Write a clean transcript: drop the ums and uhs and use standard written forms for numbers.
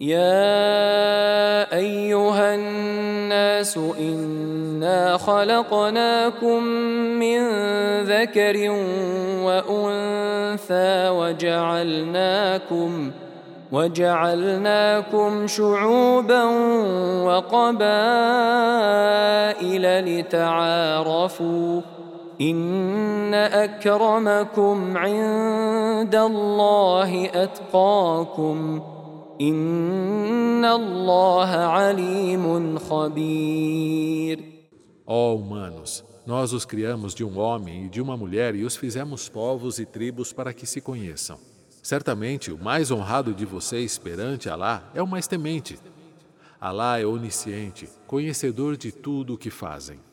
يا أيها الناس إنا خلقناكم من ذكر وأنثى وجعلناكم شعوبا وقبائل لتعارفوا إن أكرمكم عند الله أتقاكم إن الله عليم خبير. Ó humanos, nós os criamos de um homem e de uma mulher e os fizemos povos e tribos para que se conheçam. Certamente, o mais honrado de vocês perante Alá é o mais temente. Alá é onisciente, conhecedor de tudo o que fazem.